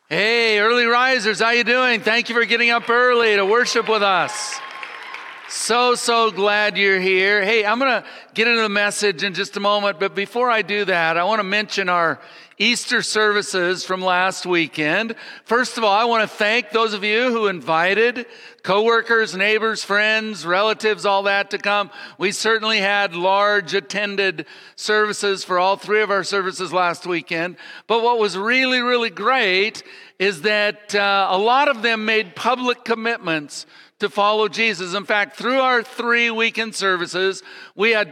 Hey, early risers, how you doing? Thank you for getting up early to worship with us. So glad you're here. Hey, I'm going to get into the message in just a moment, but before I do that, I want to mention our Easter services from last weekend. First of all, I want to thank those of you who invited coworkers, neighbors, friends, relatives, all that to come. We certainly had large attended services for all three of our services last weekend. But what was really great is that a lot of them made public commitments to follow Jesus. In fact, through our 3 weekend services, we had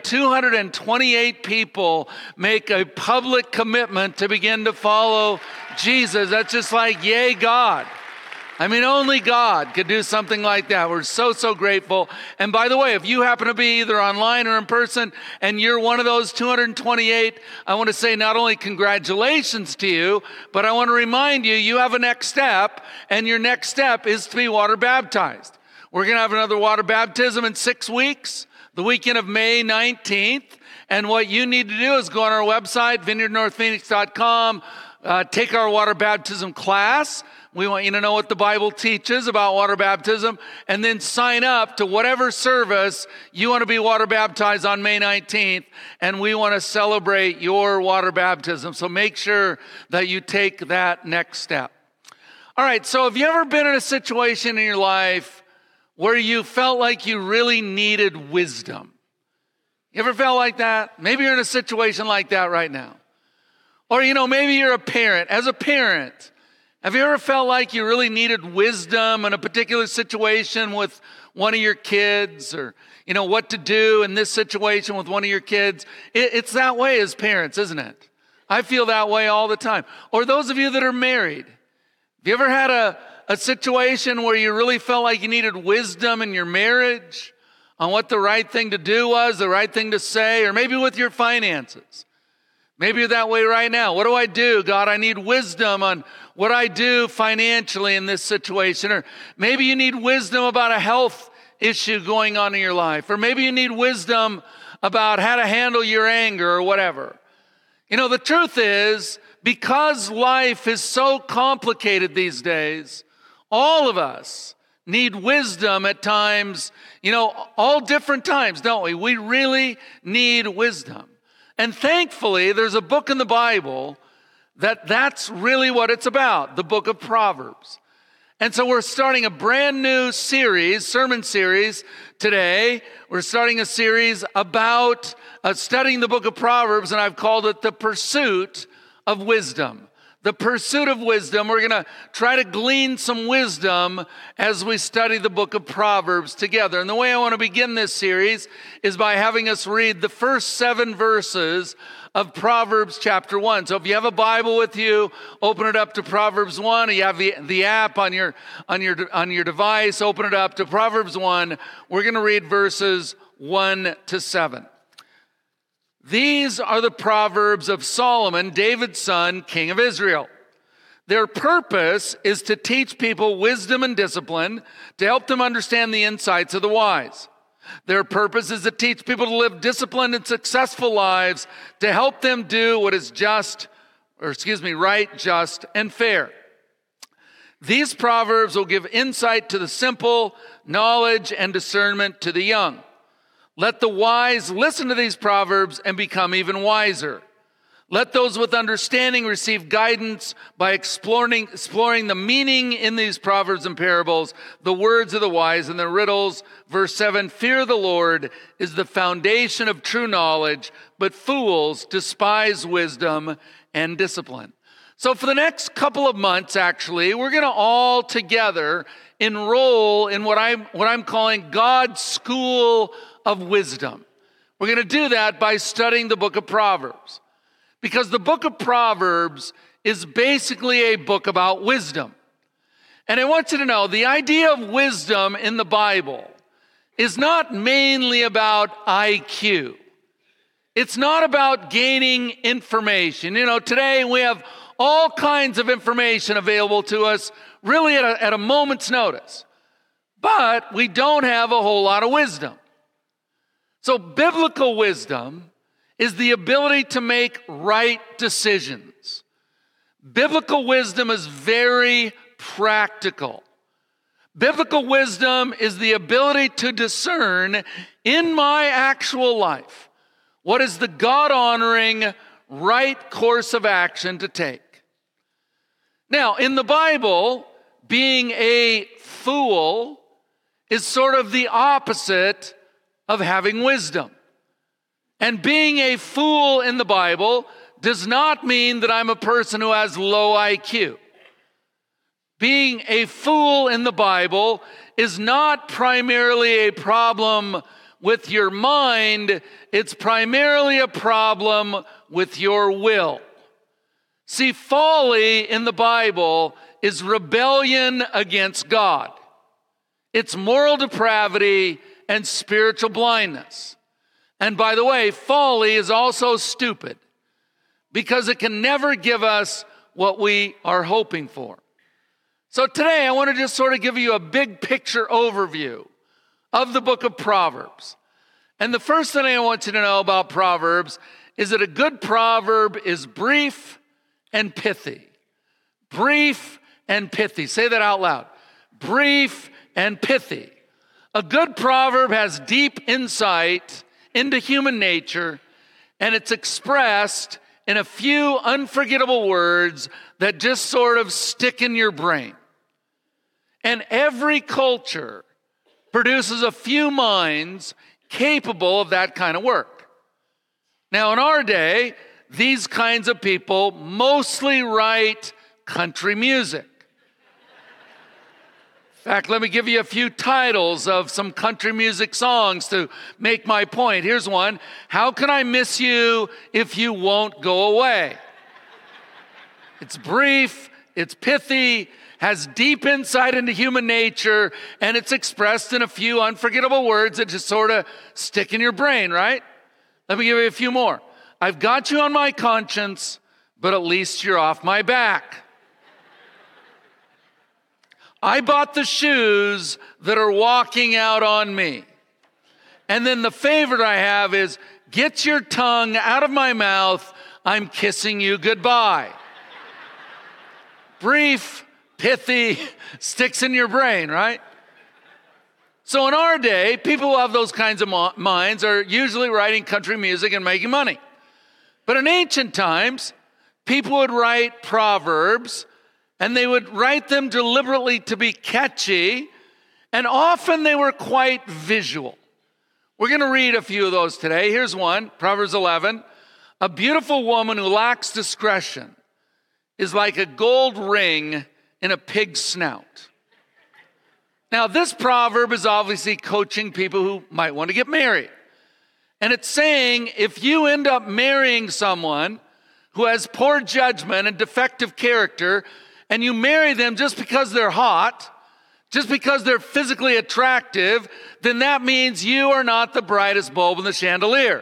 228 people make a public commitment to begin to follow Jesus. That's just like, yay, God. I mean, only God could do something like that. We're so grateful. And by the way, if you happen to be either online or in person and you're one of those 228, I want to say not only congratulations to you, but I want to remind you, you have a next step, and your next step is to be water baptized. We're going to have another water baptism in 6 weeks, the weekend of May 19th. And what you need to do is go on our website, vineyardnorthphoenix.com, take our water baptism class. We want you to know what the Bible teaches about water baptism, and then sign up to whatever service you want to be water baptized on May 19th, and we want to celebrate your water baptism. So make sure that you take that next step. All right, so have you ever been in a situation in your life where you felt like you really needed wisdom? You ever felt like that? Maybe you're in a situation like that right now. Or, maybe you're a parent. As a parent, have you ever felt like you really needed wisdom in a particular situation with one of your kids, or, what to do in this situation with one of your kids? It's that way as parents, isn't it? I feel that way all the time. Or those of you that are married, have you ever had a situation where you really felt like you needed wisdom in your marriage on what the right thing to do was, the right thing to say, or maybe with your finances? Maybe you're that way right now. What do I do? God, I need wisdom on what I do financially in this situation. Or maybe you need wisdom about a health issue going on in your life. Or maybe you need wisdom about how to handle your anger or whatever. The truth is, because life is so complicated these days, all of us need wisdom at times, all different times, don't we? We really need wisdom. And thankfully, there's a book in the Bible that's really what it's about, the book of Proverbs. And so we're starting a brand new sermon series today. We're starting a series about studying the book of Proverbs, and I've called it The Pursuit of Wisdom. The pursuit of wisdom. We're going to try to glean some wisdom as we study the book of Proverbs together. And the way I want to begin this series is by having us read the first 7 verses of Proverbs chapter 1. So if you have a Bible with you, open it up to Proverbs 1. You have the app on your device, open it up to Proverbs 1. We're going to read verses 1 to 7. These are the Proverbs of Solomon, David's son, king of Israel. Their purpose is to teach people wisdom and discipline, to help them understand the insights of the wise. Their purpose is to teach people to live disciplined and successful lives, to help them do what is right, just, and fair. These Proverbs will give insight to the simple, knowledge and discernment to the young. Let the wise listen to these Proverbs and become even wiser. Let those with understanding receive guidance by exploring the meaning in these Proverbs and parables, the words of the wise and the riddles. Verse 7, fear of the Lord is the foundation of true knowledge, but fools despise wisdom and discipline. So for the next couple of months, actually, we're going to all together enroll in what I'm calling God's School of Wisdom. We're going to do that by studying the book of Proverbs, because the book of Proverbs is basically a book about wisdom. And I want you to know, the idea of wisdom in the Bible is not mainly about IQ. It's not about gaining information. Today we have all kinds of information available to us really at a moment's notice. But we don't have a whole lot of wisdom. So biblical wisdom is the ability to make right decisions. Biblical wisdom is very practical. Biblical wisdom is the ability to discern in my actual life what is the God-honoring right course of action to take. Now, in the Bible, being a fool is sort of the opposite of having wisdom. And being a fool in the Bible does not mean that I'm a person who has low IQ. Being a fool in the Bible is not primarily a problem with your mind, it's primarily a problem with your will. See, folly in the Bible is rebellion against God. It's moral depravity and spiritual blindness. And by the way, folly is also stupid because it can never give us what we are hoping for. So today I want to just sort of give you a big picture overview of the book of Proverbs. And the first thing I want you to know about Proverbs is that a good proverb is brief and pithy. Brief and pithy. Say that out loud. Brief and pithy. A good proverb has deep insight into human nature, and it's expressed in a few unforgettable words that just sort of stick in your brain. And every culture produces a few minds capable of that kind of work. Now, in our day, these kinds of people mostly write country music. In fact, let me give you a few titles of some country music songs to make my point. Here's one. How Can I Miss You If You Won't Go Away? It's brief, it's pithy, has deep insight into human nature, and it's expressed in a few unforgettable words that just sort of stick in your brain, right? Let me give you a few more. I've got you on my conscience, but at least you're off my back. I bought the shoes that are walking out on me. And then the favorite I have is, get your tongue out of my mouth, I'm kissing you goodbye. Brief, pithy, sticks in your brain, right? So in our day, people who have those kinds of minds are usually writing country music and making money. But in ancient times, people would write proverbs, and they would write them deliberately to be catchy, and often they were quite visual. We're going to read a few of those today. Here's one, Proverbs 11. A beautiful woman who lacks discretion is like a gold ring in a pig's snout. Now, this proverb is obviously coaching people who might want to get married. And it's saying if you end up marrying someone who has poor judgment and defective character, and you marry them just because they're hot, just because they're physically attractive, then that means you are not the brightest bulb in the chandelier.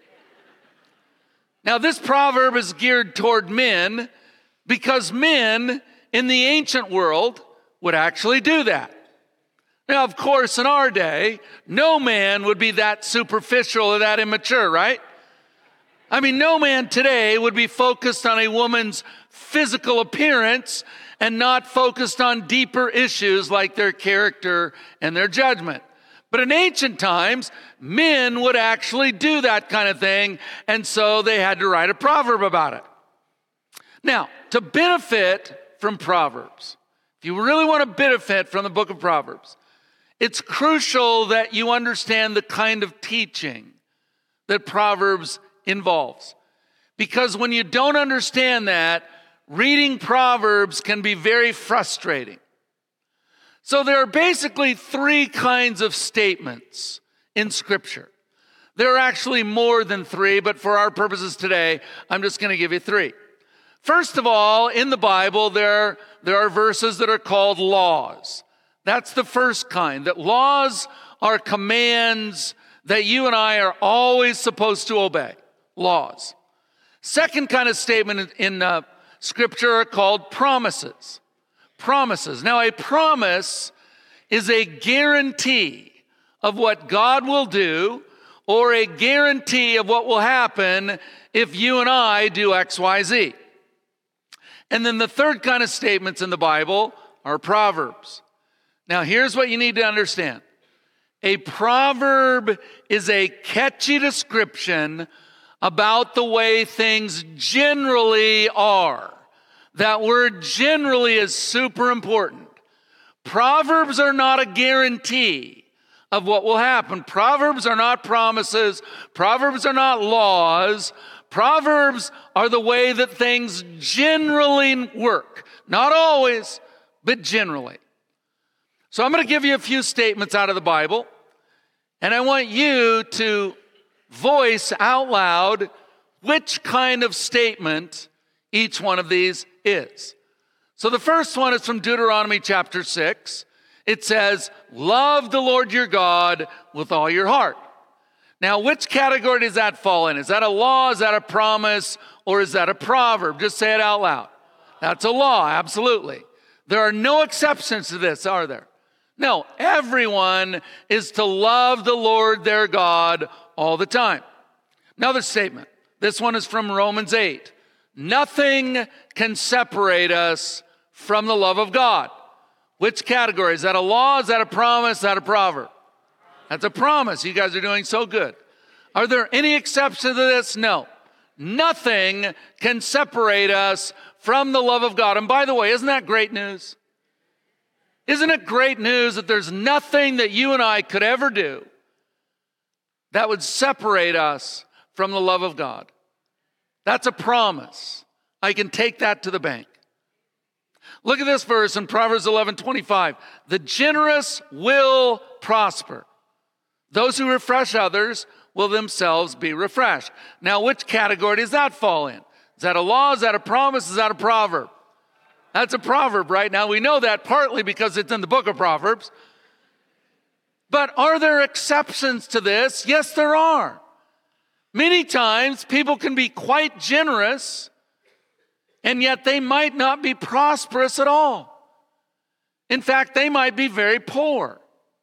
Now, this proverb is geared toward men because men in the ancient world would actually do that. Now, of course, in our day, no man would be that superficial or that immature, right? I mean, no man today would be focused on a woman's physical appearance and not focused on deeper issues like their character and their judgment. But in ancient times, men would actually do that kind of thing, and so they had to write a proverb about it. Now, to benefit from Proverbs, if you really want to benefit from the book of Proverbs, it's crucial that you understand the kind of teaching that Proverbs involves. Because when you don't understand that, reading Proverbs can be very frustrating. So there are basically three kinds of statements in Scripture. There are actually more than three, but for our purposes today, I'm just going to give you three. First of all, in the Bible, there are verses that are called laws. That's the first kind, that laws are commands that you and I are always supposed to obey. Laws. Second kind of statement in Scripture are called promises. Promises. Now, a promise is a guarantee of what God will do or a guarantee of what will happen if you and I do X, Y, Z. And then the third kind of statements in the Bible are proverbs. Now, here's what you need to understand. A proverb is a catchy description about the way things generally are. That word generally is super important. Proverbs are not a guarantee of what will happen. Proverbs are not promises. Proverbs are not laws. Proverbs are the way that things generally work. Not always, but generally. So I'm going to give you a few statements out of the Bible, and I want you to voice out loud which kind of statement each one of these is. So the first one is from Deuteronomy chapter 6. It says, love the Lord your God with all your heart. Now, which category does that fall in? Is that a law, is that a promise, or is that a proverb? Just say it out loud. That's a law, absolutely. There are no exceptions to this, are there? No, everyone is to love the Lord their God all the time. Another statement. This one is from Romans 8. Nothing can separate us from the love of God. Which category? Is that a law? Is that a promise? Is that a proverb? That's a promise. You guys are doing so good. Are there any exceptions to this? No. Nothing can separate us from the love of God. And by the way, isn't that great news? Isn't it great news that there's nothing that you and I could ever do that would separate us from the love of God? That's a promise. I can take that to the bank. Look at this verse in Proverbs 11:25. The generous will prosper. Those who refresh others will themselves be refreshed. Now, which category does that fall in? Is that a law? Is that a promise? Is that a proverb? That's a proverb right now. We know that partly because it's in the book of Proverbs. But are there exceptions to this? Yes, there are. Many times people can be quite generous, and yet they might not be prosperous at all. In fact, they might be very poor.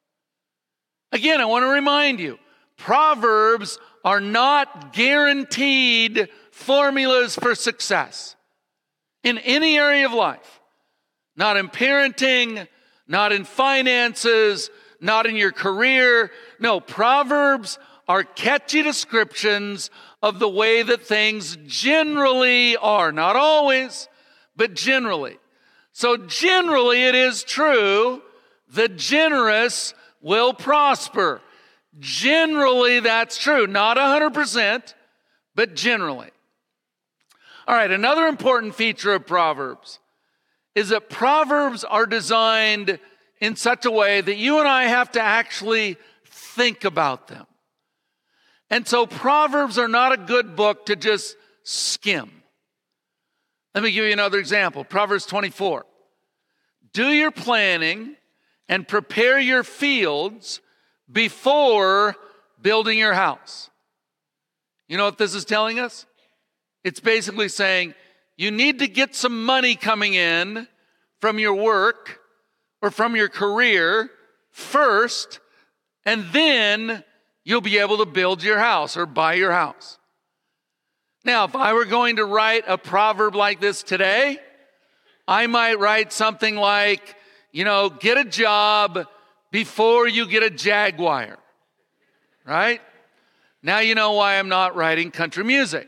Again, I want to remind you, Proverbs are not guaranteed formulas for success in any area of life. Not in parenting, not in finances, not in your career. No, Proverbs are catchy descriptions of the way that things generally are. Not always, but generally. So generally it is true, the generous will prosper. Generally that's true. Not 100%, but generally. All right, another important feature of Proverbs is that Proverbs are designed in such a way that you and I have to actually think about them. And so Proverbs are not a good book to just skim. Let me give you another example. Proverbs 24. Do your planning and prepare your fields before building your house. You know what this is telling us? It's basically saying you need to get some money coming in from your work or from your career first, and then you'll be able to build your house or buy your house. Now, if I were going to write a proverb like this today, I might write something like, get a job before you get a Jaguar, right? Now you know why I'm not writing country music.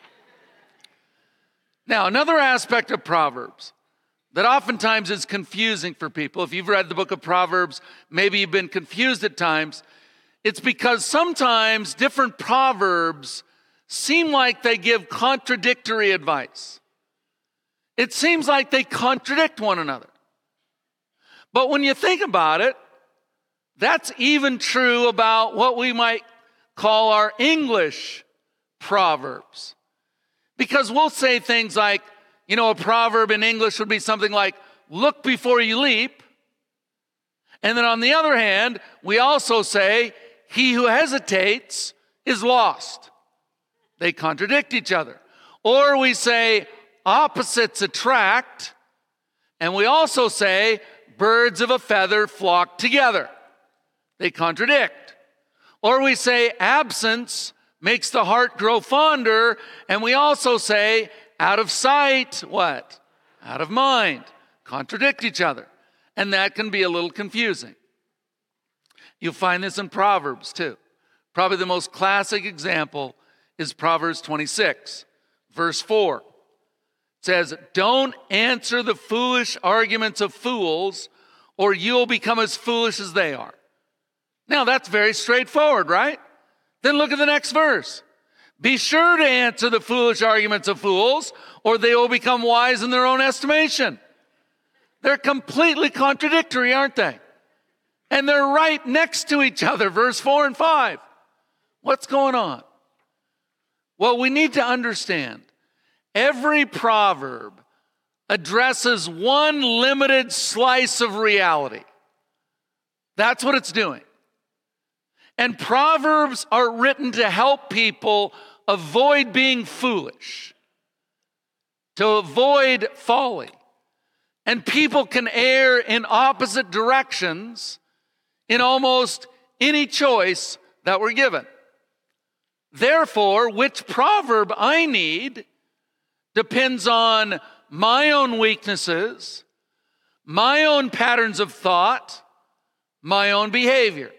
Now, another aspect of Proverbs that oftentimes is confusing for people, if you've read the book of Proverbs, maybe you've been confused at times, it's because sometimes different proverbs seem like they give contradictory advice. It seems like they contradict one another. But when you think about it, that's even true about what we might call our English proverbs. Because we'll say things like, a proverb in English would be something like, look before you leap. And then on the other hand, we also say, he who hesitates is lost. They contradict each other. Or we say, opposites attract. And we also say, birds of a feather flock together. They contradict. Or we say, absence makes the heart grow fonder. And we also say, out of sight, what? out of mind, contradict each other. And that can be a little confusing. You'll find this in Proverbs too. Probably the most classic example is Proverbs 26, verse 4. It says, "Don't answer the foolish arguments of fools, or you'll become as foolish as they are." Now that's very straightforward, right? Then look at the next verse. "Be sure to answer the foolish arguments of fools, or they will become wise in their own estimation." They're completely contradictory, aren't they? And they're right next to each other, verse 4 and 5. What's going on? Well, we need to understand every proverb addresses one limited slice of reality. That's what it's doing. And Proverbs are written to help people avoid being foolish, to avoid folly. And people can err in opposite directions in almost any choice that we're given. Therefore, which proverb I need depends on my own weaknesses, my own patterns of thought, my own behavior.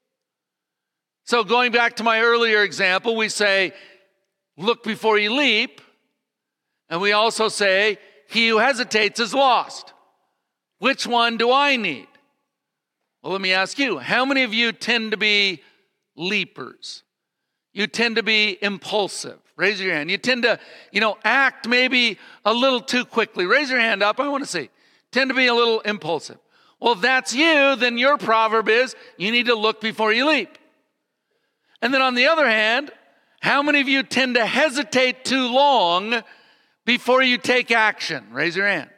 So going back to my earlier example, we say, look before you leap. And we also say, he who hesitates is lost. Which one do I need? Well, let me ask you, how many of you tend to be leapers? You tend to be impulsive. Raise your hand. You tend to, act maybe a little too quickly. Raise your hand up. I want to see. Tend to be a little impulsive. Well, if that's you, then your proverb is, you need to look before you leap. And then on the other hand, how many of you tend to hesitate too long before you take action? Raise your hand.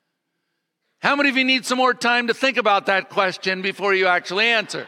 How many of you need some more time to think about that question before you actually answer?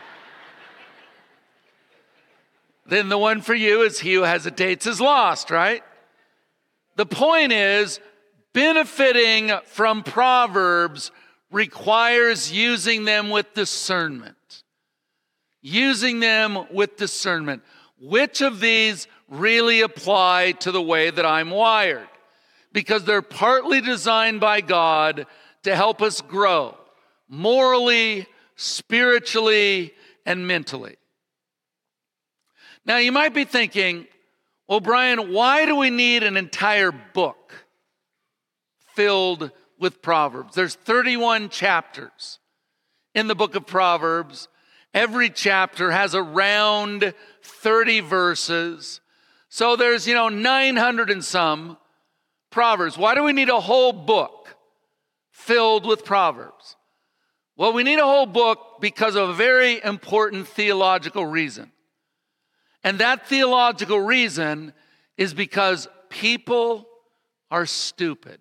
Then the one for you is he who hesitates is lost, right? The point is, benefiting from Proverbs requires using them with discernment. Using them with discernment. Which of these really apply to the way that I'm wired? Because they're partly designed by God to help us grow morally, spiritually, and mentally. Now, you might be thinking, well, Brian, why do we need an entire book filled with Proverbs? There's 31 chapters in the book of Proverbs. Every chapter has around 30 verses. So there's, 900 and some Proverbs. Why do we need a whole book filled with Proverbs? Well, we need a whole book because of a very important theological reason. And that theological reason is because people are stupid.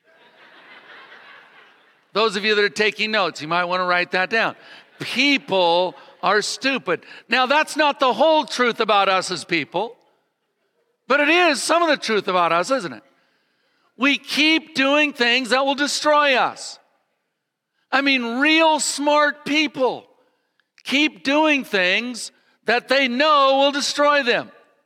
Those of you that are taking notes, you might want to write that down. People are stupid. Now, that's not the whole truth about us as people, but it is some of the truth about us, isn't it? We keep doing things that will destroy us. Real smart people keep doing things that they know will destroy them.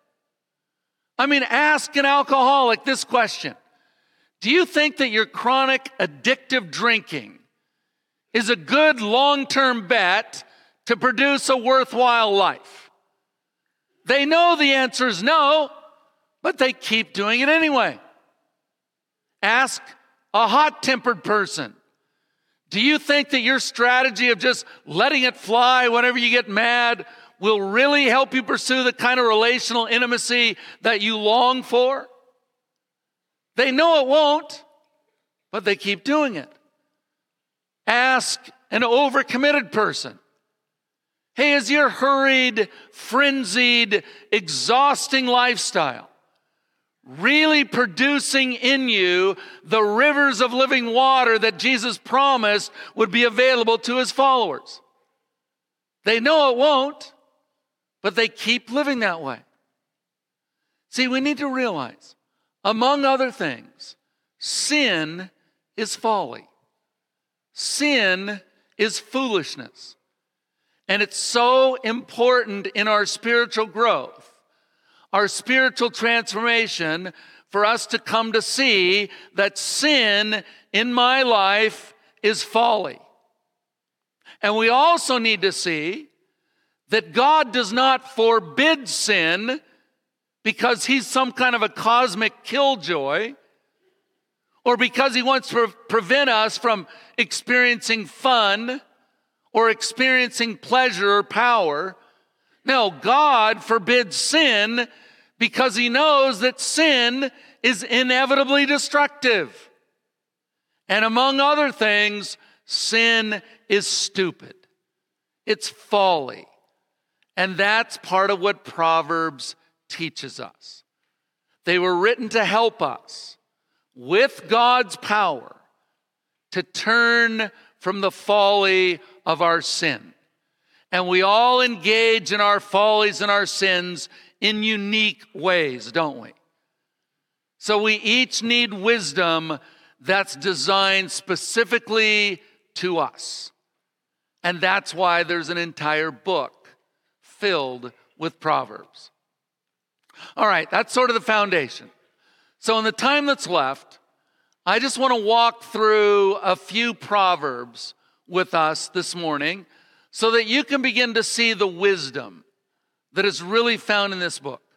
Ask an alcoholic this question. Do you think that your chronic addictive drinking is a good long-term bet to produce a worthwhile life? They know the answer is no, but they keep doing it anyway. Ask a hot-tempered person. Do you think that your strategy of just letting it fly whenever you get mad will really help you pursue the kind of relational intimacy that you long for? They know it won't, but they keep doing it. Ask an overcommitted person. Hey, is your hurried, frenzied, exhausting lifestyle really producing in you the rivers of living water that Jesus promised would be available to his followers? They know it won't, but they keep living that way. See, we need to realize, among other things, sin is folly. Sin is foolishness. And it's so important in our spiritual growth, our spiritual transformation, for us to come to see that sin in my life is folly. And we also need to see that God does not forbid sin because he's some kind of a cosmic killjoy, or because he wants to prevent us from experiencing fun or experiencing pleasure or power. No, God forbids sin because he knows that sin is inevitably destructive. And among other things, sin is stupid. It's folly. And that's part of what Proverbs teaches us. They were written to help us with God's power to turn from the folly of our sin. And we all engage in our follies and our sins in unique ways, don't we? So we each need wisdom that's designed specifically to us. And that's why there's an entire book filled with Proverbs. All right, that's sort of the foundation. So in the time that's left, I just want to walk through a few Proverbs with us this morning so that you can begin to see the wisdom that is really found in this book.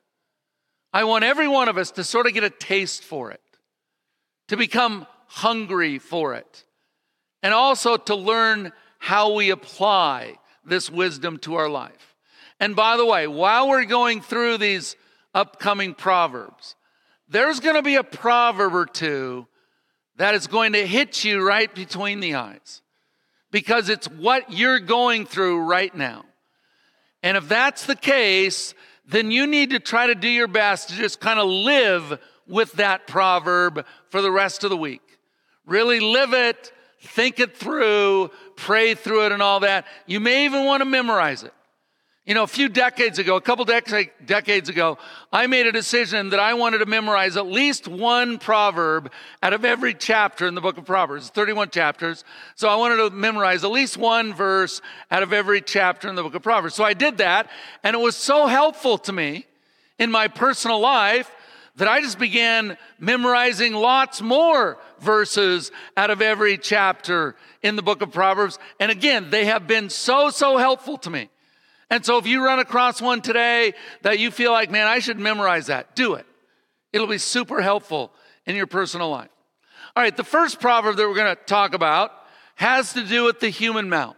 I want every one of us to sort of get a taste for it, to become hungry for it, and also to learn how we apply this wisdom to our life. And by the way, while we're going through these upcoming Proverbs, there's going to be a proverb or two that is going to hit you right between the eyes, because it's what you're going through right now. And if that's the case, then you need to try to do your best to just kind of live with that proverb for the rest of the week. Really live it, think it through, pray through it and all that. You may even want to memorize it. You know, a couple decades ago, I made a decision that I wanted to memorize at least one proverb out of every chapter in the book of Proverbs, 31 chapters. So I wanted to memorize at least one verse out of every chapter in the book of Proverbs. So I did that, and it was so helpful to me in my personal life that I just began memorizing lots more verses out of every chapter in the book of Proverbs. And again, they have been so helpful to me. And so if you run across one today that you feel like, man, I should memorize that, do it. It'll be super helpful in your personal life. All right, the first proverb that we're going to talk about has to do with the human mouth.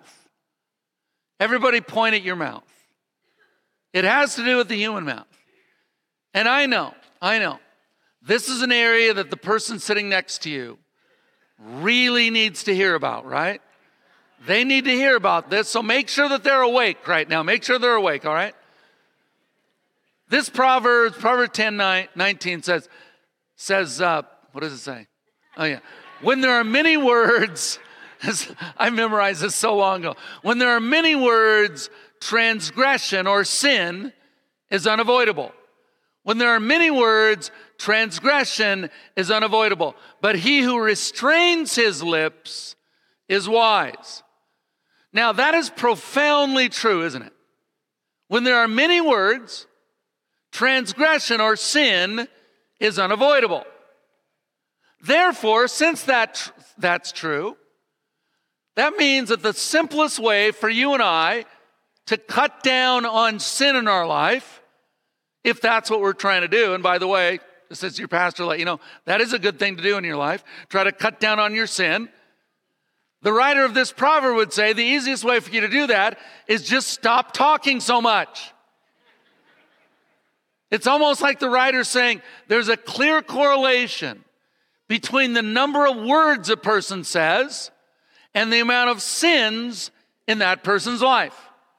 Everybody point at your mouth. It has to do with the human mouth. And I know, this is an area that the person sitting next to you really needs to hear about, right? They need to hear about this, so make sure that they're awake right now. Make sure they're awake, all right? This Proverbs 10:19 says, what does it say? Oh, yeah. When there are many words, I memorized this so long ago. When there are many words, transgression or sin is unavoidable. When there are many words, transgression is unavoidable. But he who restrains his lips is wise. Now, that is profoundly true, isn't it? When there are many words, transgression or sin is unavoidable. Therefore, since that's true, that means that the simplest way for you and I to cut down on sin in our life, if that's what we're trying to do, and by the way, just as your pastor let you know, that is a good thing to do in your life, try to cut down on your sin. The writer of this proverb would say the easiest way for you to do that is just stop talking so much. It's almost like the writer saying there's a clear correlation between the number of words a person says and the amount of sins in that person's life.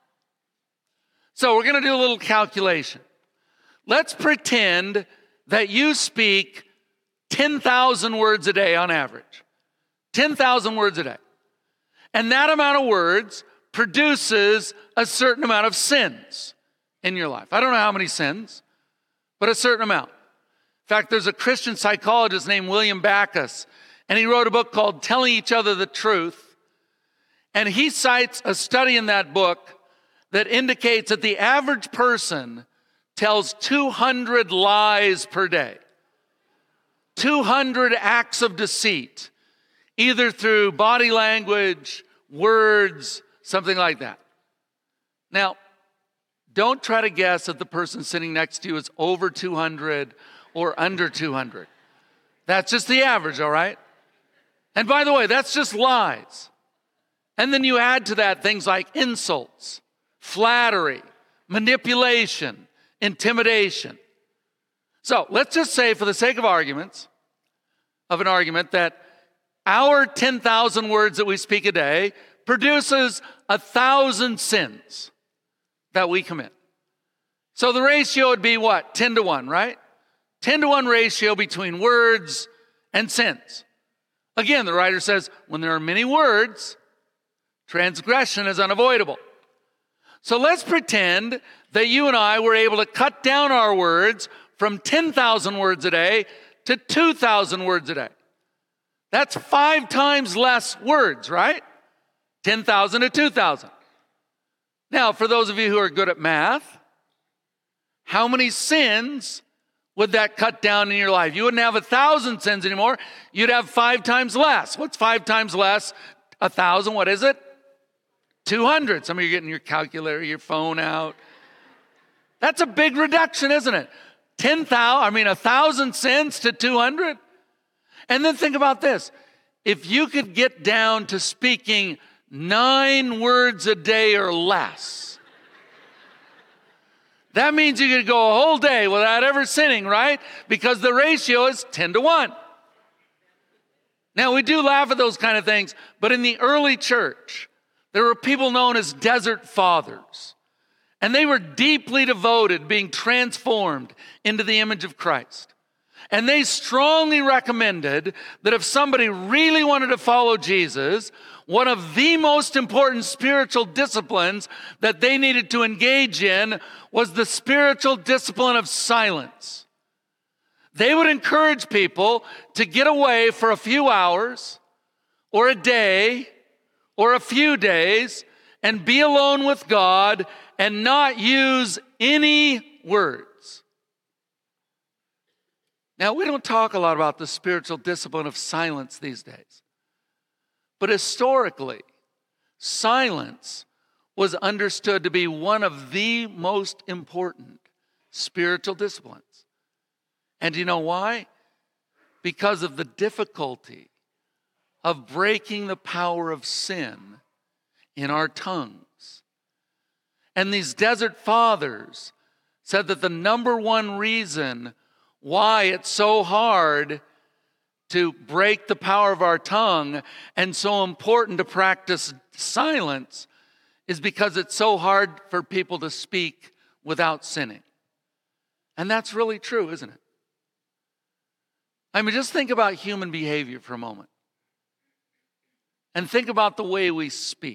So we're going to do a little calculation. Let's pretend that you speak 10,000 words a day on average. 10,000 words a day. And that amount of words produces a certain amount of sins in your life. I don't know how many sins, but a certain amount. In fact, there's a Christian psychologist named William Backus, and he wrote a book called Telling Each Other the Truth. And he cites a study in that book that indicates that the average person tells 200 lies per day, 200 acts of deceit either through body language, words, something like that. Now, don't try to guess if the person sitting next to you is over 200 or under 200. That's just the average, all right? And by the way, that's just lies. And then you add to that things like insults, flattery, manipulation, intimidation. So let's just say, for the sake of an argument, that our 10,000 words that we speak a day produces 1,000 sins that we commit. So the ratio would be what? 10 to 1, right? 10 to 1 ratio between words and sins. Again, the writer says, when there are many words, transgression is unavoidable. So let's pretend that you and I were able to cut down our words from 10,000 words a day to 2,000 words a day. That's 5 times less words, right? 10,000 to 2,000. Now, for those of you who are good at math, how many sins would that cut down in your life? You wouldn't have 1,000 sins anymore. You'd have 5 times less. What's 5 times less? 1,000, what is it? 200. Some of you are getting your calculator, your phone out. That's a big reduction, isn't it? 1,000 sins to 200. And then think about this. If you could get down to speaking 9 words a day or less, that means you could go a whole day without ever sinning, right? Because the ratio is 10 to 1. Now, we do laugh at those kind of things, but in the early church, there were people known as desert fathers. And they were deeply devoted, being transformed into the image of Christ. And they strongly recommended that if somebody really wanted to follow Jesus, one of the most important spiritual disciplines that they needed to engage in was the spiritual discipline of silence. They would encourage people to get away for a few hours or a day or a few days and be alone with God and not use any words. Now, we don't talk a lot about the spiritual discipline of silence these days. But historically, silence was understood to be one of the most important spiritual disciplines. And do you know why? Because of the difficulty of breaking the power of sin in our tongues. And these desert fathers said that the number one reason why it's so hard to break the power of our tongue and so important to practice silence is because it's so hard for people to speak without sinning. And that's really true, isn't it? I mean, just think about human behavior for a moment. And think about the way we speak.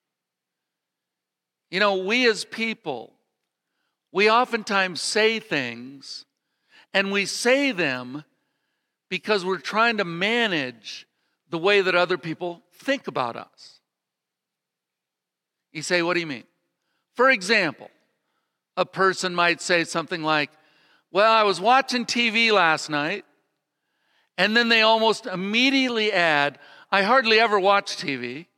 You know, we as people, we oftentimes say things, and we say them because we're trying to manage the way that other people think about us. You say, what do you mean? For example, a person might say something like, well, I was watching TV last night, and then they almost immediately add, I hardly ever watch TV.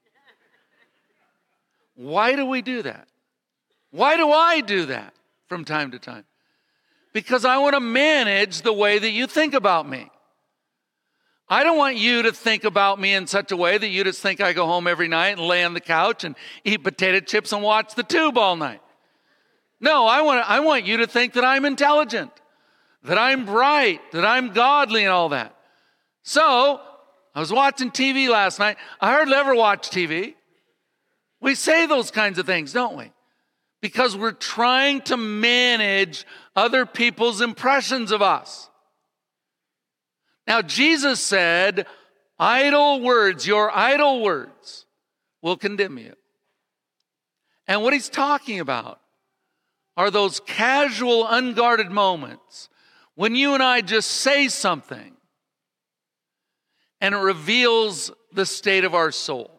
Why do we do that? Why do I do that from time to time? Because I want to manage the way that you think about me. I don't want you to think about me in such a way that you just think I go home every night and lay on the couch and eat potato chips and watch the tube all night. No, I want you to think that I'm intelligent, that I'm bright, that I'm godly and all that. So, I was watching TV last night. I hardly ever watch TV. We say those kinds of things, don't we? Because we're trying to manage other people's impressions of us. Now, Jesus said, idle words, your idle words will condemn you. And what he's talking about are those casual, unguarded moments when you and I just say something and it reveals the state of our soul.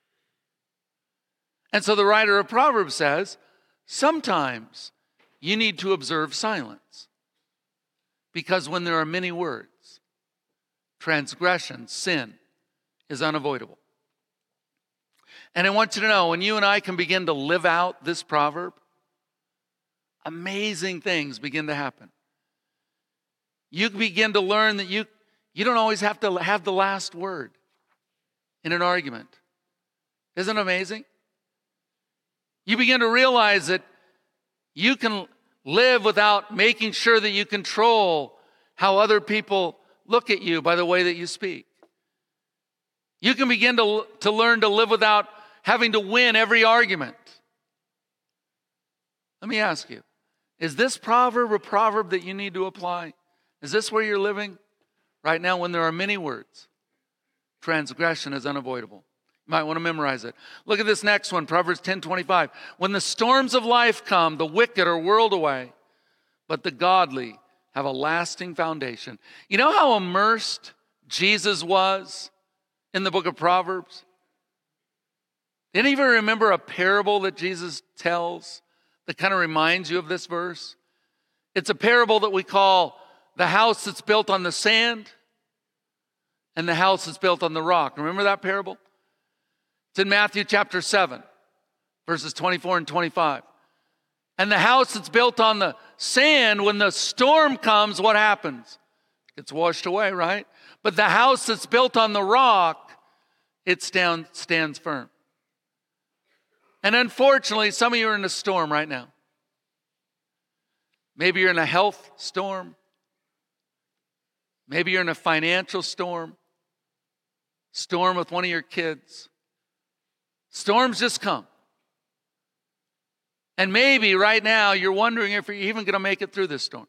And so the writer of Proverbs says, sometimes you need to observe silence. Because when there are many words, transgression, sin is unavoidable. And I want you to know, when you and I can begin to live out this proverb, amazing things begin to happen. You begin to learn that you don't always have to have the last word in an argument. Isn't it amazing? You begin to realize that you can live without making sure that you control how other people look at you by the way that you speak. You can begin to learn to live without having to win every argument. Let me ask you, is this proverb a proverb that you need to apply? Is this where you're living right now when there are many words? Transgression is unavoidable. You might want to memorize it. Look at this next one, Proverbs 10:25. When the storms of life come, the wicked are whirled away, but the godly have a lasting foundation. You know how immersed Jesus was in the book of Proverbs? Did any of you remember a parable that Jesus tells that kind of reminds you of this verse? It's a parable that we call the house that's built on the sand and the house that's built on the rock. Remember that parable? It's in Matthew chapter 7, verses 24 and 25. And the house that's built on the sand, when the storm comes, what happens? It gets washed away, right? But the house that's built on the rock, it stands firm. And unfortunately, some of you are in a storm right now. Maybe you're in a health storm. Maybe you're in a financial storm. Storm with one of your kids. Storms just come. And maybe right now you're wondering if you're even going to make it through this storm.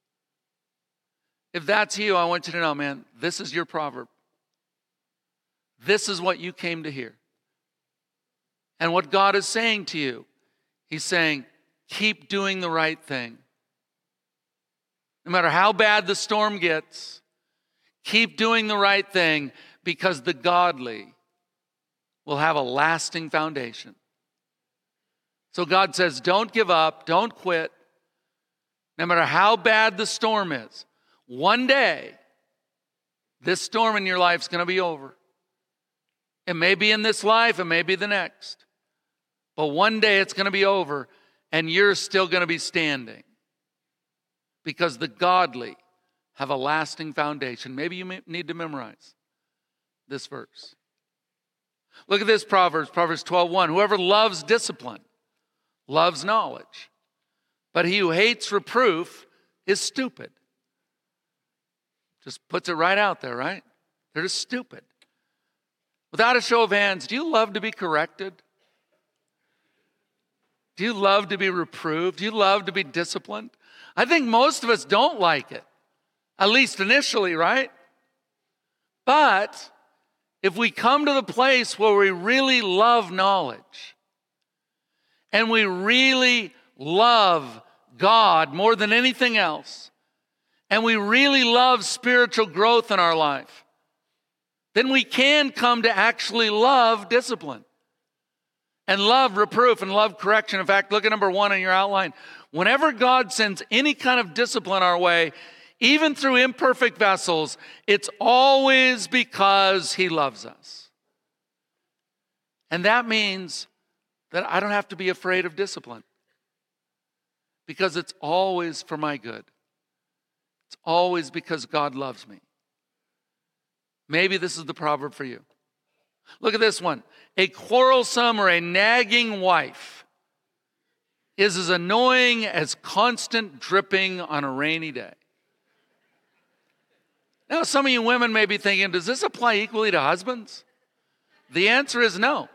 If that's you, I want you to know, man, this is your proverb. This is what you came to hear. And what God is saying to you, He's saying, keep doing the right thing. No matter how bad the storm gets, keep doing the right thing, because the godly will have a lasting foundation. So God says, don't give up, don't quit. No matter how bad the storm is, one day, this storm in your life is going to be over. It may be in this life, it may be the next. But one day it's going to be over, and you're still going to be standing. Because the godly have a lasting foundation. Maybe you need to memorize this verse. Look at this Proverbs 12:1. Whoever loves discipline loves knowledge, but he who hates reproof is stupid. Just puts it right out there, right? They're just stupid. Without a show of hands, do you love to be corrected? Do you love to be reproved? Do you love to be disciplined? I think most of us don't like it, at least initially, right? But if we come to the place where we really love knowledge and we really love God more than anything else, and we really love spiritual growth in our life, then we can come to actually love discipline and love reproof and love correction. In fact, look at number 1 in your outline. Whenever God sends any kind of discipline our way, even through imperfect vessels, it's always because He loves us. And that means that I don't have to be afraid of discipline, because it's always for my good. It's always because God loves me. Maybe this is the proverb for you. Look at this one. A quarrelsome or a nagging wife is as annoying as constant dripping on a rainy day. Now, some of you women may be thinking, does this apply equally to husbands? The answer is no.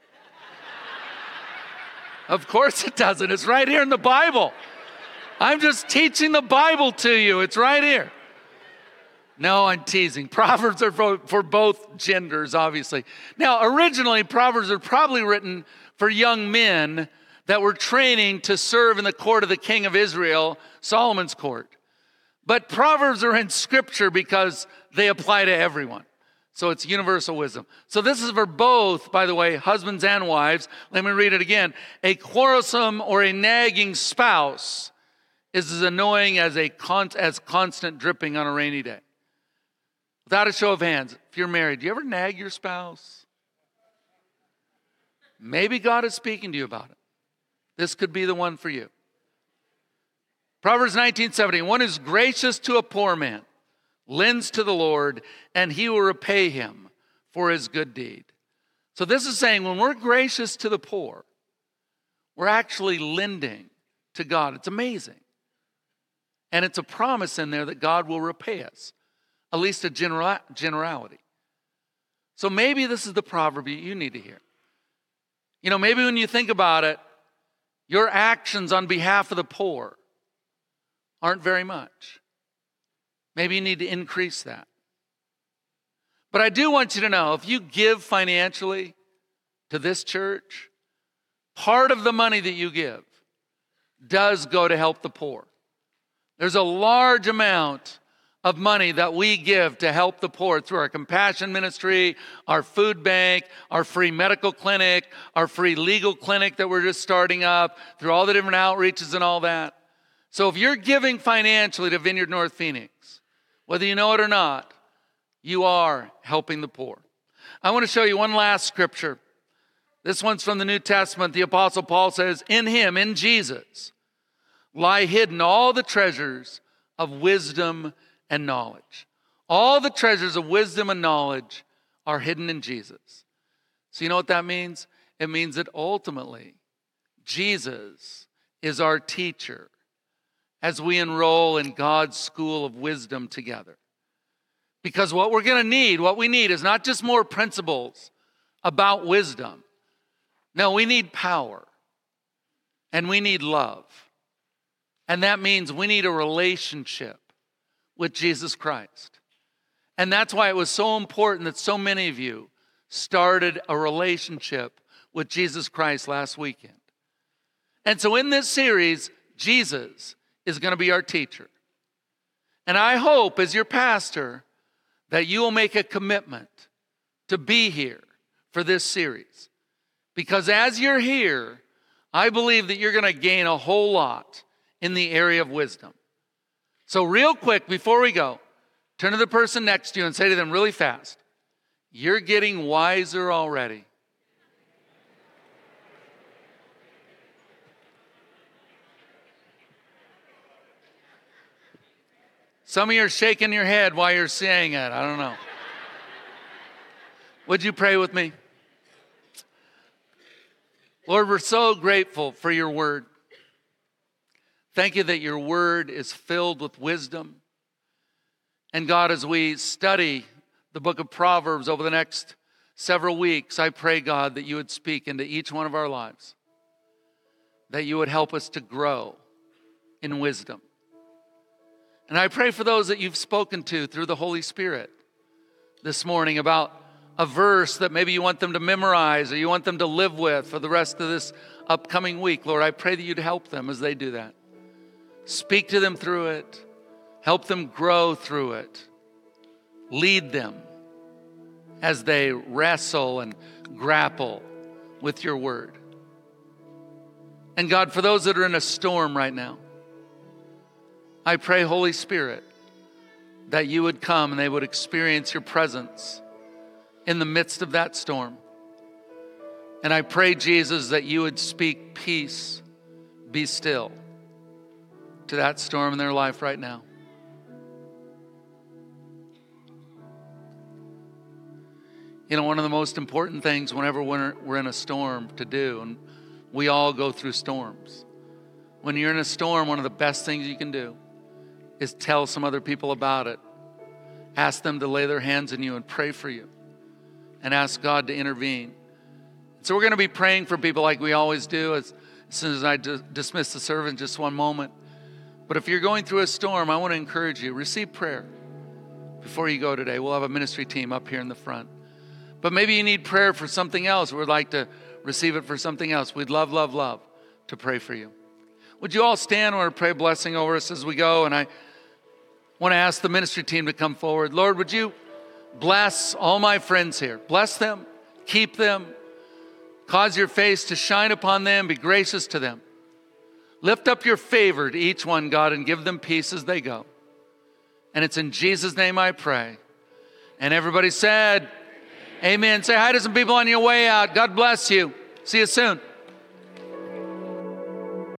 Of course it doesn't. It's right here in the Bible. I'm just teaching the Bible to you. It's right here. No, I'm teasing. Proverbs are for both genders, obviously. Now, originally, Proverbs are probably written for young men that were training to serve in the court of the king of Israel, Solomon's court. But Proverbs are in Scripture because they apply to everyone. So it's universal wisdom. So this is for both, by the way, husbands and wives. Let me read it again. A quarrelsome or a nagging spouse is as annoying as constant dripping on a rainy day. Without a show of hands, if you're married, do you ever nag your spouse? Maybe God is speaking to you about it. This could be the one for you. Proverbs 19:17, one who's gracious to a poor man lends to the Lord, and he will repay him for his good deed. So this is saying when we're gracious to the poor, we're actually lending to God. It's amazing. And it's a promise in there that God will repay us, at least a generality. So maybe this is the proverb you need to hear. You know, maybe when you think about it, your actions on behalf of the poor aren't very much. Maybe you need to increase that. But I do want you to know, if you give financially to this church, part of the money that you give does go to help the poor. There's a large amount of money that we give to help the poor through our compassion ministry, our food bank, our free medical clinic, our free legal clinic that we're just starting up, through all the different outreaches and all that. So if you're giving financially to Vineyard North Phoenix, whether you know it or not, you are helping the poor. I want to show you one last scripture. This one's from the New Testament. The Apostle Paul says, in him, in Jesus, lie hidden all the treasures of wisdom and knowledge. All the treasures of wisdom and knowledge are hidden in Jesus. So you know what that means? It means that ultimately, Jesus is our teacher as we enroll in God's school of wisdom together. Because what we're going to need, what we need is not just more principles about wisdom. No, we need power. And we need love. And that means we need a relationship with Jesus Christ. And that's why it was so important that so many of you started a relationship with Jesus Christ last weekend. And so in this series, Jesus is going to be our teacher. And I hope as your pastor that you will make a commitment to be here for this series. Because as you're here, I believe that you're going to gain a whole lot in the area of wisdom. So real quick, before we go, turn to the person next to you and say to them really fast, you're getting wiser already. Some of you are shaking your head while you're saying it. I don't know. Would you pray with me? Lord, we're so grateful for your word. Thank you that your word is filled with wisdom. And God, as we study the book of Proverbs over the next several weeks, I pray, God, that you would speak into each one of our lives. That you would help us to grow in wisdom. And I pray for those that you've spoken to through the Holy Spirit this morning about a verse that maybe you want them to memorize or you want them to live with for the rest of this upcoming week. Lord, I pray that you'd help them as they do that. Speak to them through it. Help them grow through it. Lead them as they wrestle and grapple with your word. And God, for those that are in a storm right now, I pray, Holy Spirit, that you would come and they would experience your presence in the midst of that storm. And I pray, Jesus, that you would speak peace, be still, to that storm in their life right now. You know, one of the most important things whenever we're in a storm to do, and we all go through storms. When you're in a storm, one of the best things you can do is tell some other people about it. Ask them to lay their hands on you and pray for you. And ask God to intervene. So we're going to be praying for people like we always do as soon as I dismiss the service in just one moment. But if you're going through a storm, I want to encourage you, receive prayer before you go today. We'll have a ministry team up here in the front. But maybe you need prayer for something else. We'd like to receive it for something else. We'd love, love, love to pray for you. Would you all stand? I want to pray a blessing over us as we go. And I want to ask the ministry team to come forward. Lord, would you bless all my friends here. Bless them. Keep them. Cause your face to shine upon them. Be gracious to them. Lift up your favor to each one, God, and give them peace as they go. And it's in Jesus' name I pray. And everybody said, amen. Say hi to some people on your way out. God bless you. See you soon.